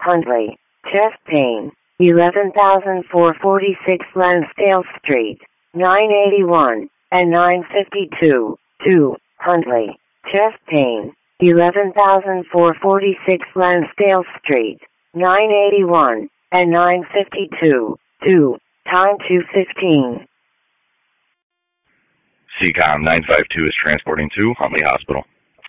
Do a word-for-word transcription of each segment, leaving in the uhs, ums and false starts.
Huntley, chest pain, eleven thousand four hundred forty-six Lansdale Street, nine eighty-one, and nine fifty-two. two. Huntley, chest pain, eleven thousand four hundred forty-six Lansdale Street, nine eighty-one, and nine fifty-two. two. Time two fifteen. C COM nine five two is transporting to Huntley Hospital.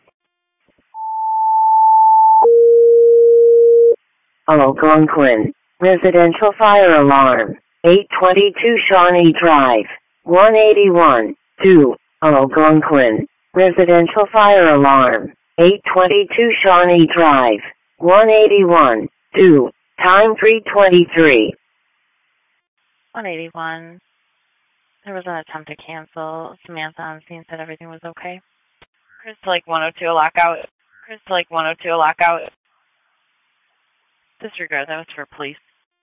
Algonquin, residential fire alarm, eight twenty-two Shawnee Drive, one eighty-one. two. Algonquin, residential fire alarm, eight twenty-two Shawnee Drive, one eighty-one. two. Time three twenty-three. one eighty-one. There was an attempt to cancel. Samantha on scene said everything was okay. Chris to Lake one oh two, a lockout. Chris to Lake one oh two, a lockout. Disregard, that was for police.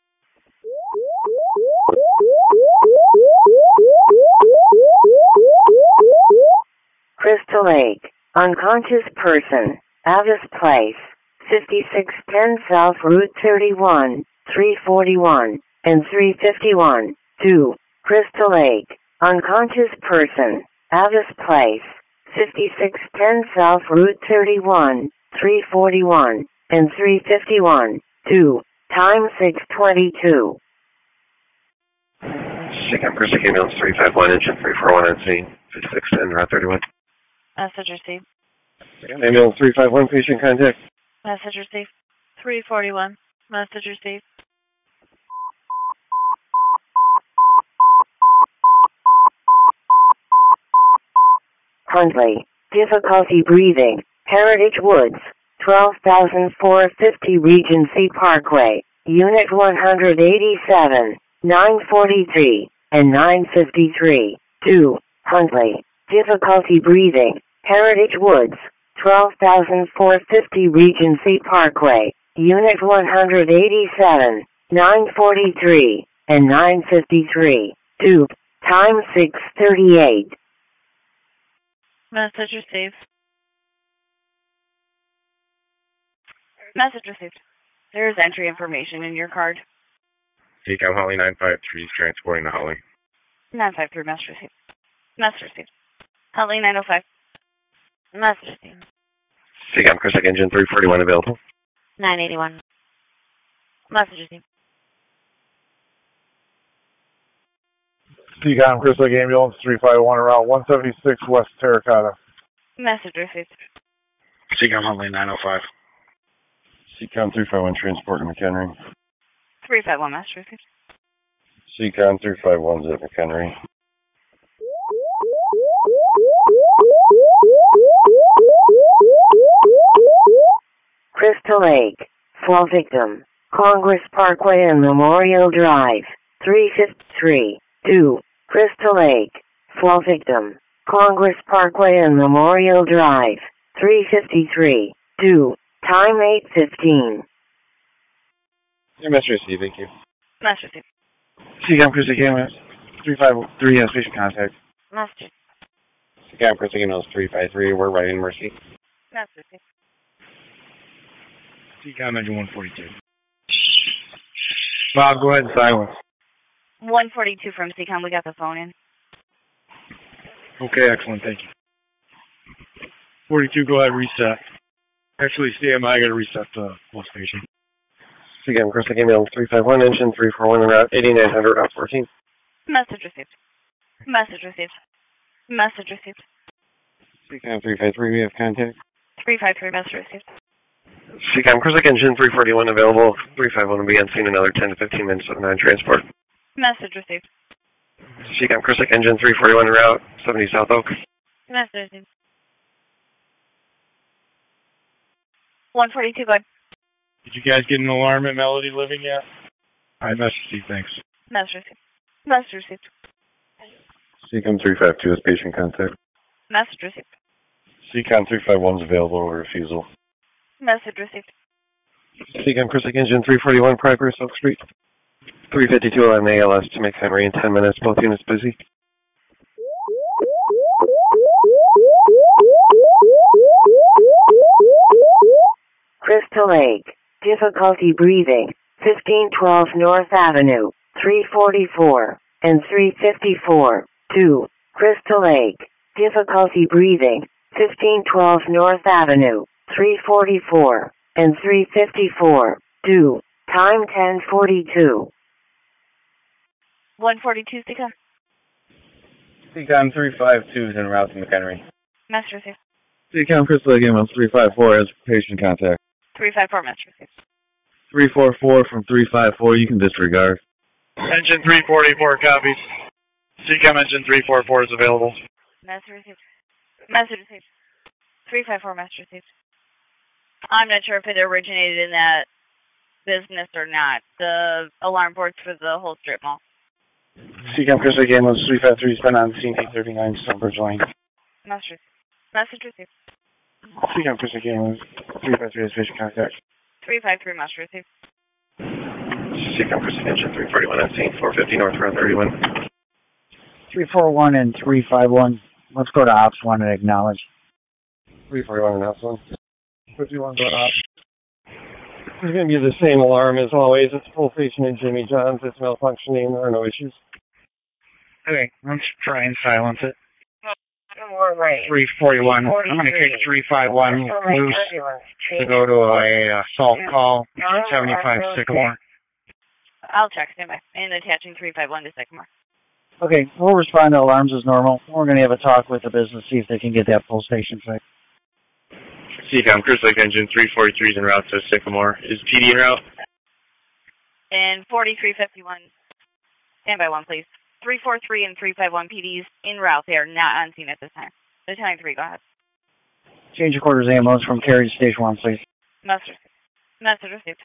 Crystal Lake, unconscious person, Avis Place, fifty-six ten South Route thirty-one, three forty-one, and three fifty-one. two. Crystal Lake, unconscious person, Avis Place, fifty-six ten South Route thirty-one, three forty-one, and three fifty-one. two. Time six twenty-two. Second Crystal ambulance three five one, engine three four one on scene, fifty-six ten, Route thirty-one. Message received. Second ambulance three five one, patient contact. Message received. three forty-one. Message received. Huntley, difficulty breathing, Heritage Woods, twelve thousand four hundred fifty Regency Parkway, Unit one eighty-seven, nine forty-three, and nine fifty-three. two. Huntley, difficulty breathing, Heritage Woods, twelve thousand four hundred fifty Regency Parkway, Unit one eighty-seven, nine forty-three, and nine fifty-three. two. Time six thirty-eight. Message received. Message received. There is entry information in your card. C COM Holly nine five three is transporting to Holly. nine five three, message received. Message received. Holly nine oh five. Message received. C COM Crystal engine three forty-one available. nine eighty-one. Message received. C COM Crystal ambulance three five one, Route one seventy-six West Terracotta. Message received. C COM Holly nine oh five. C COM three five one transport to McHenry. three five one, message received. C COM three five one's at McHenry. Crystal Lake, fall victim, Congress Parkway and Memorial Drive, three fifty-three. two. Crystal Lake, fall victim, Congress Parkway and Memorial Drive, three fifty-three. two. Time eight fifteen. Your message received, thank you. Message received. C COM Crystal ambulance three five three has patient contact. Message. C COM Crystal ambulance three five three, we're right in Mercy. Message received. C COM engine one forty-two. Bob, go ahead and silence. one forty-two from C COM, we got the phone in. Okay, excellent, thank you. forty-two, go ahead, reset. Actually, C M I got to reset the whole station. C COM Crystal ambulance three five one, engine three four one, Route eighty-nine hundred, Route fourteen. Message received. Message received. Message received. C COM three five three, we have contact. three five three, message received. C COM Crystal engine three forty-one available. three five one will be on scene another ten to fifteen minutes of non-transport. Message received. C COM Crystal engine three forty-one, Route seventy South Oak. Message received. one forty-two, go ahead. Did you guys get an alarm at Melody Living yet? All right, message received, thanks. Message received. Message received. C COM three five two is patient contact. Message received. C COM three five one is available over refusal. Message received. C COM Crystal engine three forty-one, Progress Oak Street. three fifty-two on A L S to McHenry in ten minutes, both units busy. Crystal Lake, difficulty breathing, fifteen twelve North Avenue, three forty-four, and three fifty-four. two. Crystal Lake, difficulty breathing, fifteen twelve North Avenue, three forty-four, and three fifty-four. two. Time ten forty-two. one forty-two, Seacom. Seacom three five two is en route to McHenry. Master received. Seacom Crystal Lake ambulance three five four has patient contact. three five four, Master received. three four four from three five four, you can disregard. Engine three forty-four copies. Seacom engine three forty-four is available. Master received. Master received. three five four, Master received. I'm not sure if it originated in that business or not. The alarm boards for the whole strip mall. Seacom Crystal Lake ambulance three five three has been on scene eight thirty-nine Stonebridge Lane. Master received. Message received. Seacom Crystal Lake ambulance three five three has patient contact. three five three, Master received. Seacom Crystal engine three forty-one on scene, four fifty North Route thirty-one. three four one and three five one. Let's go to Ops one and acknowledge. three forty-one and Ops one. fifty-one go to Ops. It's going to be the same alarm as always. It's full station in Jimmy John's. It's malfunctioning. There are no issues. Okay, let's try and silence it. Right. three forty-one. I'm going to kick three five one loose to go to a assault call, seventy-five Sycamore. I'll check. Stand by. And attaching three five one to Sycamore. Okay, we'll respond to alarms as normal. We're going to have a talk with the business, see if they can get that full station fixed. Seacom Crystal Lake engine three forty-three is en route to Sycamore. Is P D en route? And forty-three fifty-one. Stand by one, please. three four three and three five one P Ds en route. They are not on scene at this time. Lieutenant three, go ahead. Change of quarters ambulance from Cary to Station one, please. Message received. Message received.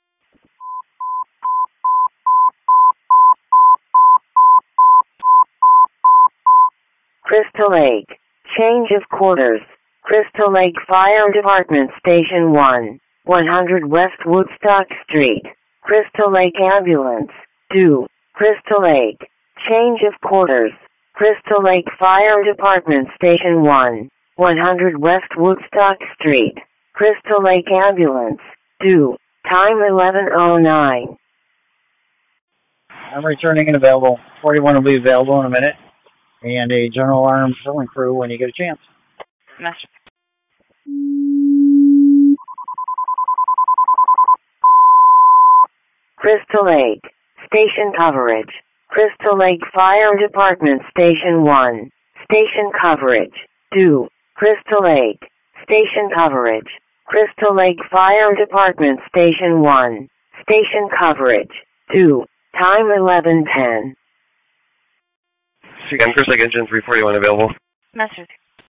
Crystal Lake, change of quarters. Crystal Lake Fire Department Station one, one hundred West Woodstock Street. Crystal Lake Ambulance, two. Crystal Lake, change of quarters. Crystal Lake Fire Department Station one, one hundred West Woodstock Street. Crystal Lake Ambulance, two. Time eleven oh nine. I'm returning and available. forty-one will be available in a minute. And a general alarm filling crew when you get a chance. Message. Crystal Lake, station coverage. Crystal Lake Fire Department Station one, station coverage. two. Crystal Lake, station coverage. Crystal Lake Fire Department Station one, station coverage. two. Time eleven ten. Seacom Crystal Lake engine three forty-one available. Message.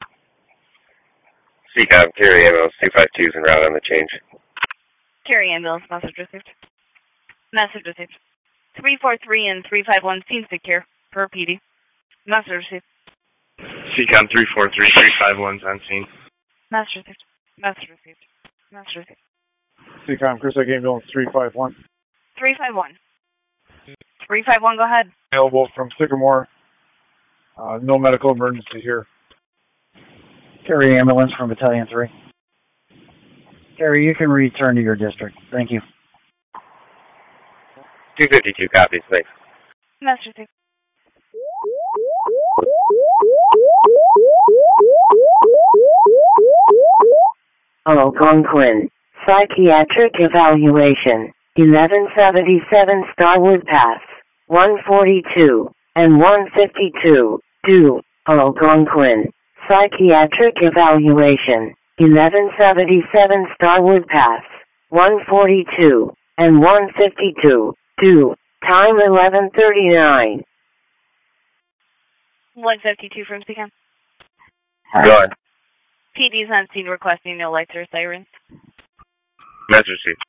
Seacom Cary ambulance two five two is en route on the change. Cary ambulance, message received. Message received. three four three and three five one seem secure per P D. Message received. Seacom three four three, three five one is on scene. Message received. Message received. Message received. Seacom Crystal Lake ambulance three five one. three five one. three five one, go ahead. Available from Sycamore. Uh, no medical emergency here. Cary ambulance from Battalion three. Cary, you can return to your district. Thank you. two fifty-two copies, thanks. Message received. Algonquin, psychiatric evaluation, eleven seventy-seven Starwood Pass, one forty-two, and one fifty-two. two. Algonquin, psychiatric evaluation, eleven seventy-seven Starwood Pass, one forty-two, and one fifty-two. two. Time eleven thirty-nine. one fifty-two from Seacom. Go on. P D's on scene requesting no lights or sirens. Message received.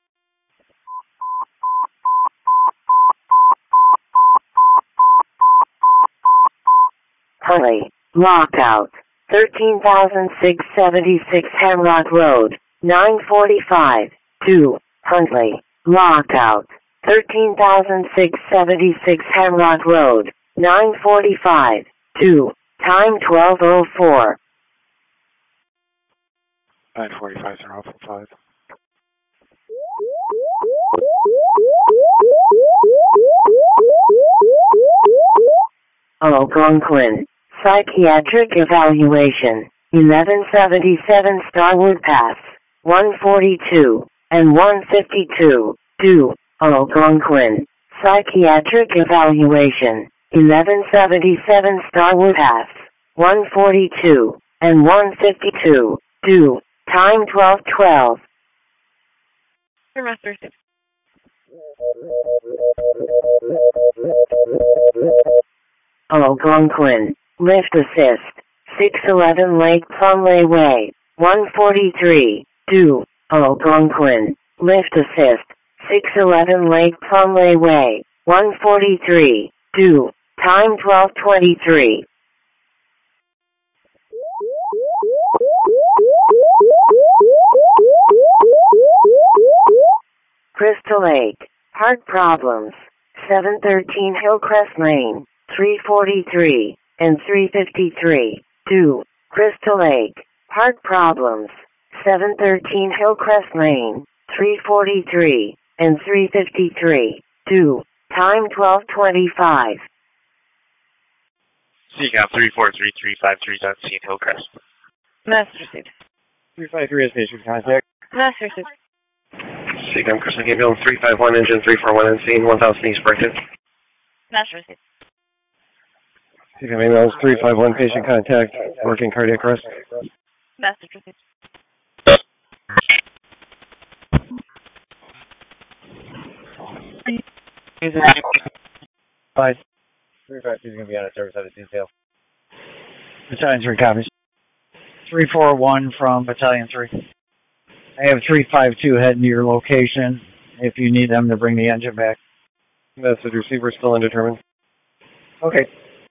Huntley, lockout, thirteen thousand six hundred seventy-six Hemlock Road, nine forty-five. two. Huntley, lockout, thirteen thousand six hundred seventy-six Hemlock Road, nine forty-five. two. Time twelve oh four. nine forty-five, zero five. Algonquin. Psychiatric evaluation. eleven seventy-seven Starwood Pass. one forty-two and one fifty-two. Do. Algonquin. Psychiatric evaluation. eleven seventy-seven Starwood Pass. one forty-two and one fifty-two. Do. Time twelve twelve. Master six. Algonquin. Lift assist. six eleven Lake Plumley Way. one forty-three. Do. Algonquin. Lift assist. six eleven Lake Plumley Way. one forty-three. Do. Time twelve twenty-three. Crystal Lake. Heart problems. seven thirteen Hillcrest Lane. three forty-three and three fifty-three. Do. Crystal Lake. Heart problems. seven thirteen Hillcrest Lane. three forty-three and three fifty-three. Do. Time twelve twenty-five. C COM three four three three five three is on scene, Hillcrest. Master received. three five three is patient contact. Master received. C COM Crystal Ambulance three five one, engine three four one on scene, one thousand East Brighton. Master received. C COM ambulance three five one, patient contact, working cardiac arrest. Master received. Five. three five two is going to be on a service out of detail. Battalion three copies. three four one from Battalion three. I have three five two heading to your location if you need them to bring the engine back. Message receiver still undetermined. Okay.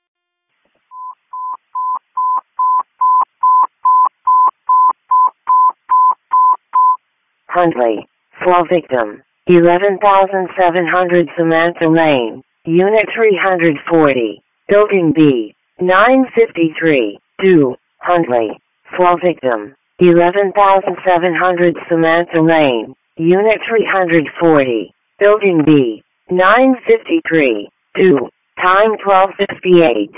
Huntley. Fall victim. eleven thousand seven hundred Samantha Lane. Unit three forty. Building B. nine fifty-three. Do. Huntley. Fall victim. eleven thousand seven hundred Samantha Lane. Unit three forty. Building B. nine fifty-three. Do. Time twelve fifty-eight.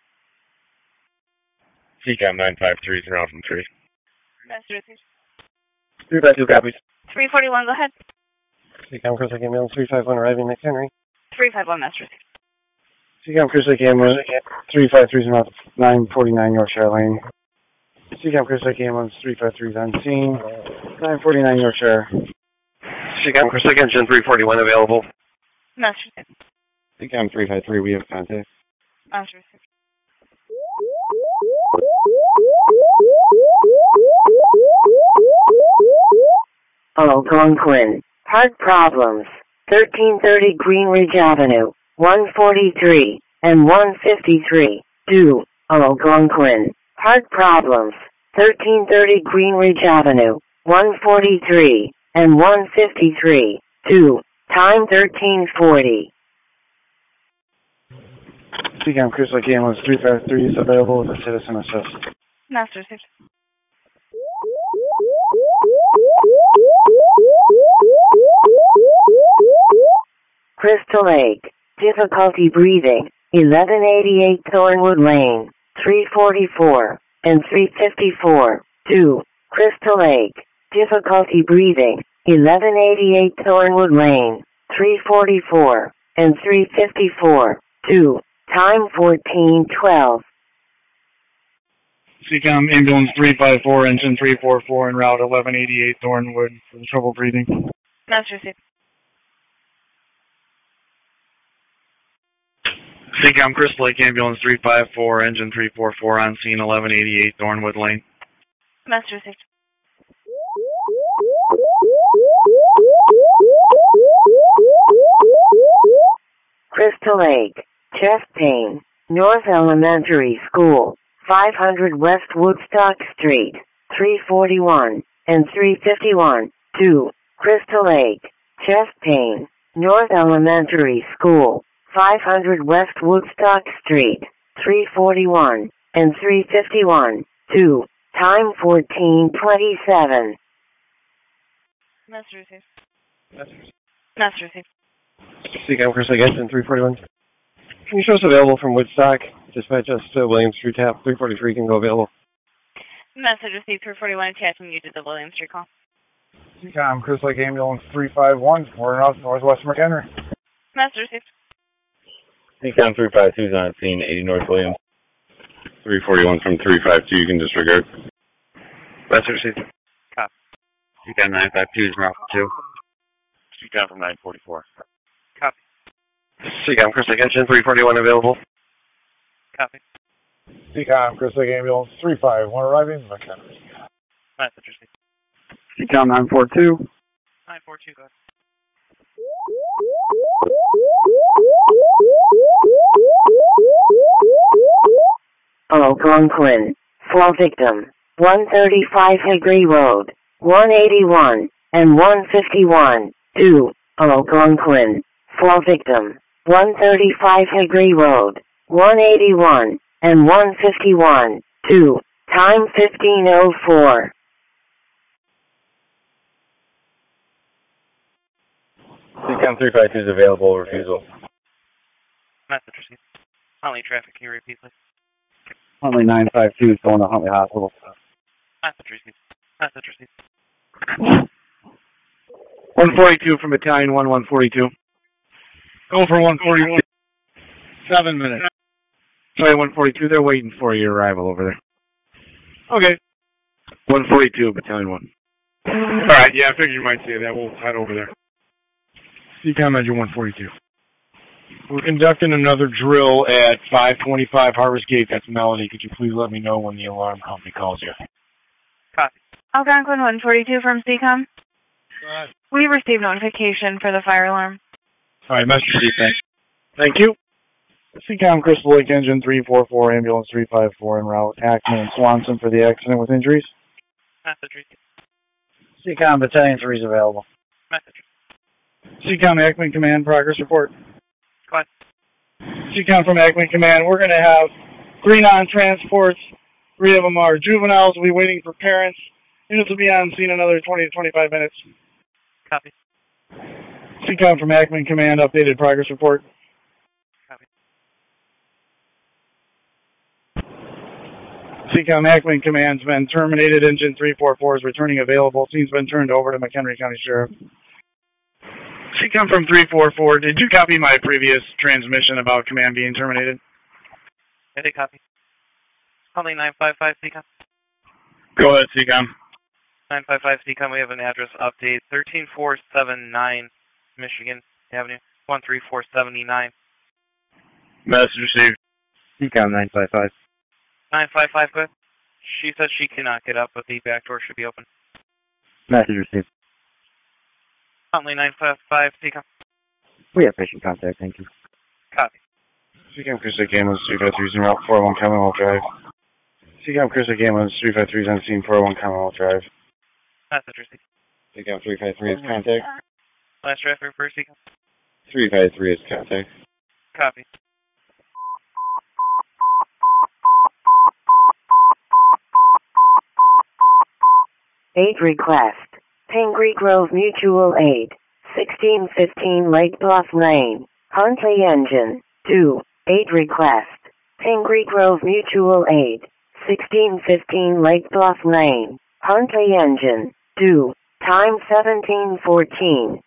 C COM nine five three is around from three. Master received. three five two copies. three forty-one, go ahead. C COM Crystal ambulance three five one arriving next Henry. three five one, Master received. C COM Crystal ambulance three five three is about nine forty-nine Yorkshire Lane. C COM Crystal ambulance three five three is on scene. nine forty-nine Yorkshire. C COM Crystal engine three forty-one available. Master received. C COM three five three, we have contact. Master received. Algonquin. Heart problems. thirteen thirty Greenridge Avenue. one forty-three and one fifty-three. Do. Algonquin. Heart problems. thirteen thirty Greenridge Avenue. one forty-three and one fifty-three. Do. Time thirteen forty. C COM Crystal ambulance three five three is available with a citizen assist. Master received. Crystal Lake. Difficulty breathing. eleven eighty-eight Thornwood Lane. three forty-four and three fifty-four. Do. Crystal Lake. Difficulty breathing. eleven eighty-eight Thornwood Lane. three forty-four and three fifty-four. Do. Time fourteen twelve. C COM ambulance three five four, engine three four four, en route eleven eighty-eight Thornwood for trouble breathing. Master received. C COM Crystal Lake ambulance three five four, engine three four four, on scene eleven eighty-eight Thornwood Lane. Master received. Crystal Lake. Chest pain. North Elementary School. five hundred West Woodstock Street. three forty-one and three fifty-one. Do. Crystal Lake. Chest pain. North Elementary School. five hundred West Woodstock Street. three forty-one and three fifty-one. Do. Time fourteen twenty-seven. Master received. Master received. Seacom Chris Lake Engine three forty-one. Can you show us available from Woodstock? Dispatch us to Williams Street Tap. three forty-three can go available. Message received three forty-one, attaching you to the Williams Street call. Seacom Chris Lake Ambulance three five one, we're out Northwest McHenry. Message received. Seacom three five two is on scene, eighty North Williams. three forty-one from three five two, you can disregard. Message received. Copy. Seacom nine five two is route two. Seacom from nine forty-four. Copy. Seacom Chris Lake Engine three forty-one available. Copy. Seacom Chris Lake Ambulance three five one arriving McHenry. Message received. Seacom nine four two. nine four two, go ahead. Algonquin. Fall victim. one thirty-five Hickory Road. one eighty-one and one fifty-one. two. Algonquin. Fall victim. one thirty-five Hickory Road. one eighty-one and one fifty-one. two. Time fifteen oh four. Seacom three five two is available, refusal. Message received. Huntley traffic, can you repeat, please? Huntley nine five two is going to Huntley Hospital. Message received. Message received. one forty-two from Battalion one, one forty-two. Go for one forty-one. Seven minutes. Sorry, one forty-two, they're waiting for your arrival over there. Okay. one forty-two, Battalion one. Alright, yeah, I figured you might say that. We'll head over there. Seacom Engine one forty-two. We're conducting another drill at five twenty-five Harvest Gate. That's Melody. Could you please let me know when the alarm company calls you? Copy. Algonquin one forty-two from Seacom. Go ahead. We received notification for the fire alarm. All right, message received. Thanks. Thank you. Seacom Crystal Lake Engine three four four, Ambulance three five four en route. Acme and Swanson for the accident with injuries. Message received. Seacom Battalion three is available. Message. Seacom Acme Command, progress report. Go ahead. Seacom from Acme Command, we're going to have three non-transports. Three of them are juveniles. We'll be waiting for parents. Units will be on scene another twenty to twenty-five minutes. Copy. Seacom from Acme Command, updated progress report. Copy. Seacom Acme Command's been terminated. Engine three four four is returning available. Scene's been turned over to McHenry County Sheriff. Seacom from three four four, did you copy my previous transmission about command being terminated? I did copy. Huntley nine five five, Seacom. Go ahead, Seacom. nine five five, Seacom, we have an address update. thirteen four seven nine Michigan Avenue, one three four seven nine. Message received. Seacom nine five five. nine five five, go ahead. She says she cannot get up, but the back door should be open. Message received. Huntley nine five five, Seacom. We have patient contact, thank you. Copy. Seacom Chris Lake Ambulance three five three is en route four oh one Commonwealth Drive. Seacom Chris Lake Ambulance three five three is on scene four oh one Commonwealth Drive. Message received. Seacom three five three is contact. Last traffic for Seacom. three five three is contact. Copy. Aid request. Pingree Grove Mutual Aid. sixteen fifteen Lake Bluff Lane. Huntley Engine. two. Aid request. Pingree Grove Mutual Aid. sixteen fifteen Lake Bluff Lane. Huntley Engine. two. Time seventeen fourteen.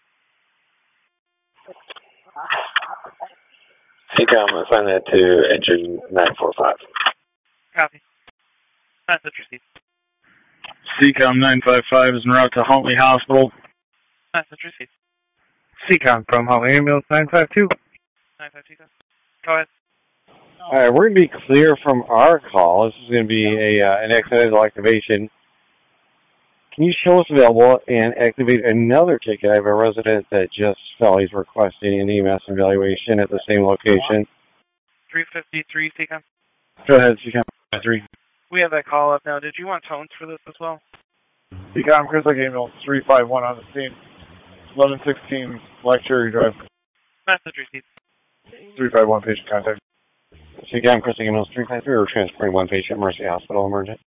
Seacom, assign that to engine nine four five. Copy. Message received. Seacom nine five five is en route to Huntley Hospital. Message received. Seacom from Huntley Ambulance nine five two. nine five two, go ahead. All right, we're going to be clear from our call. This is going to be a uh, an accidental activation. Can you show us available and activate another ticket? I have a resident that just fell. He's requesting an E M S evaluation at the same location. three fifty-three, Seacom. Go ahead, Seacom three. We have that call up now. Did you want tones for this as well? Seacom Chris Lake Ambulance three five one on the scene. eleven sixteen Black Cherry Drive. Message received. three five one patient contact. Seacom Chris Lake Ambulance three five three, we're transporting one patient, Mercy Hospital emergent.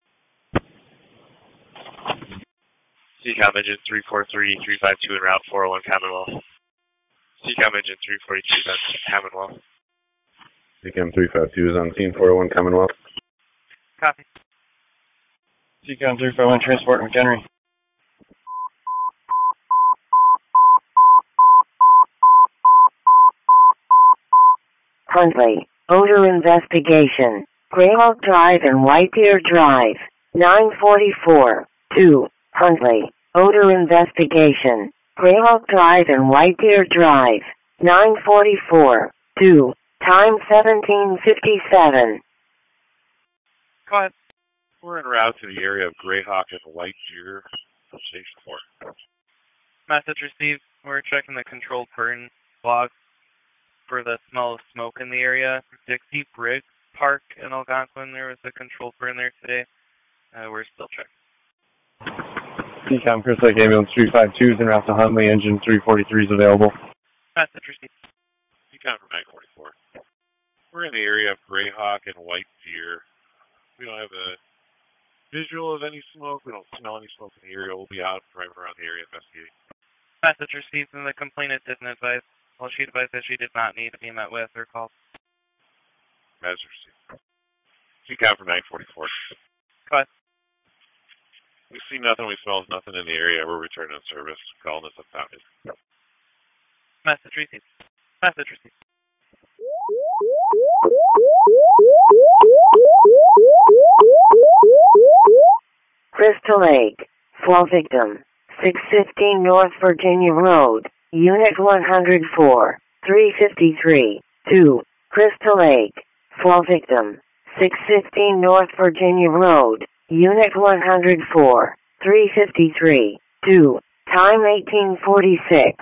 Seacom Engine three four three, three five two en route four oh one Commonwealth. C COM engine three forty-two, that's Commonwealth. C COM three five two is on scene, four oh one Commonwealth. Copy. C COM three five one, transport McHenry. Huntley, odor investigation. Greyhawk Drive and White Deer Drive. nine forty-four. two. Huntley, odor investigation. Greyhawk Drive and White Deer Drive. nine forty-four. two. Time seventeen fifty-seven. Go ahead. We're en route to the area of Greyhawk and White Deer from Station four. Message received. We're checking the controlled burn log for the smell of smoke in the area. Dixie Briggs Park in Algonquin, there was a controlled burn there today. Uh, we're still checking. C COM Chris Lake Ambulance three five two is en route to Huntley, engine three forty-three is available. Message received. C COM from nine forty-four. We're in the area of Greyhawk and White Deer. We don't have a visual of any smoke. We don't smell any smoke in the area. We'll be out driving around the area investigating. Message received, and the complainant didn't advise. Well, she advised that she did not need to be met with or called. Message received. C COM from nine forty-four. Go ahead. We see nothing. We smell nothing in the area. We're returning on service. Calling us up down. Message received. Message received. Crystal Lake, fall victim, six fifteen North Virginia Road, Unit one hundred four, three fifty-three, two, Crystal Lake, fall victim, six fifteen North Virginia Road, Unit one hundred four, three fifty-three, two, time eighteen forty-six.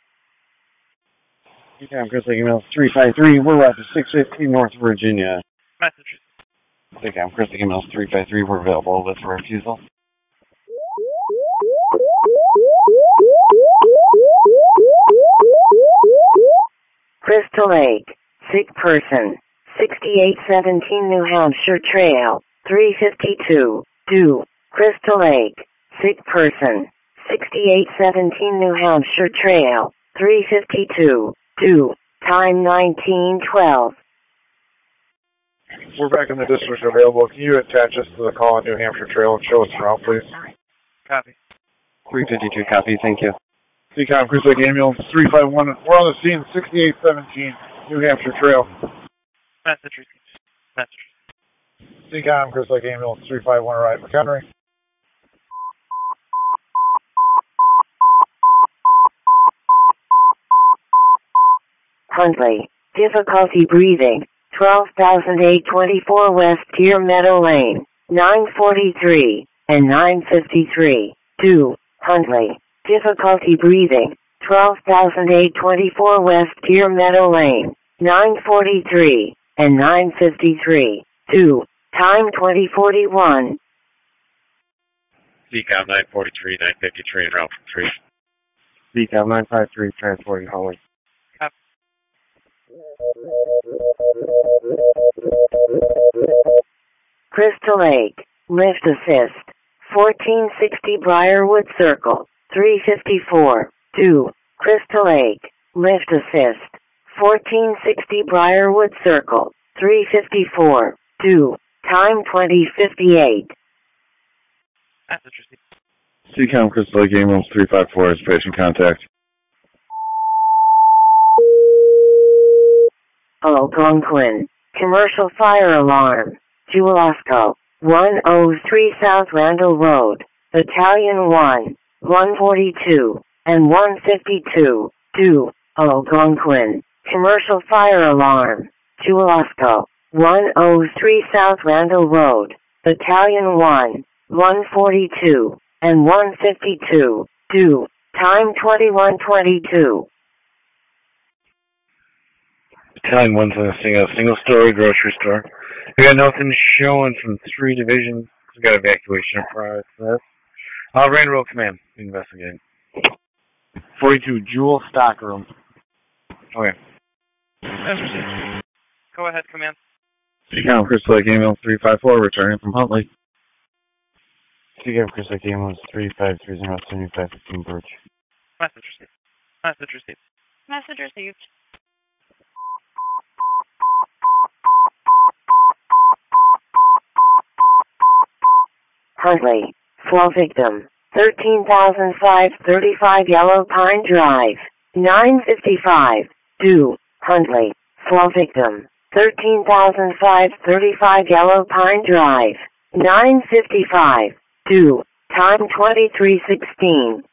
C COM Chris Lake Ambulance three five three, we're right to six fifteen North Virginia. Message. C COM Chris Lake Ambulance three five three, we're available with refusal. Crystal Lake, sick person, sixty-eight seventeen New Hampshire Trail, three fifty-two, two, Crystal Lake, sick person, sixty-eight seventeen New Hampshire Trail, three fifty-two, two, time nineteen twelve. We're back in the district available. Can you attach us to the call on New Hampshire Trail and show us the route, please? Copy. three fifty-two, copy, thank you. C COM Chris Lake Ambulance three five one, we're on the scene, sixty-eight seventeen New Hampshire Trail. Message received. Message. C COM Chris Lake Ambulance three five one, right, McHenry. Huntley, difficulty breathing, twelve thousand eight hundred twenty-four West Deer Meadow Lane, nine forty-three, and nine fifty-three, two, Huntley, difficulty breathing, twelve thousand eight hundred twenty-four West Deer Meadow Lane, nine forty-three, and nine fifty-three, two, time twenty forty-one. C COM nine forty-three, nine fifty-three, and route from three. C COM nine five three, transporting Holly. Crystal Lake, lift assist, fourteen sixty Briarwood Circle, three fifty-four, two, Crystal Lake, lift assist, fourteen sixty Briarwood Circle, three fifty-four, two, time twenty fifty-eight. C COM Crystal Lake Ambulance three five four is patient contact. Algonquin, commercial fire alarm, Julasco, one oh three South Randall Road, Battalion one, one forty-two, and one fifty-two, two, Algonquin, commercial fire alarm, Julasco, one oh three South Randall Road, Battalion one, one forty-two, and one fifty-two, two, time twenty-one twenty-two. Battalion one's in a single, single story grocery store. We got nothing showing from three divisions. We got evacuation in progress for this. Uh, Railroad Command, investigating. forty-two, Jewel Stockroom. Okay. Go ahead, Command. C COM Crystal Lake Ambulance three five four, returning from Huntley. C COM Crystal Lake Ambulance three five three zero seven five fifteen Birch. Message received. Message received. Message received. Huntley, flow victim, thirteen thousand five hundred thirty-five Yellow Pine Drive, nine fifty-five, due, Huntley, flow victim, thirteen thousand five hundred thirty-five Yellow Pine Drive, nine fifty-five, due, time twenty-three sixteen.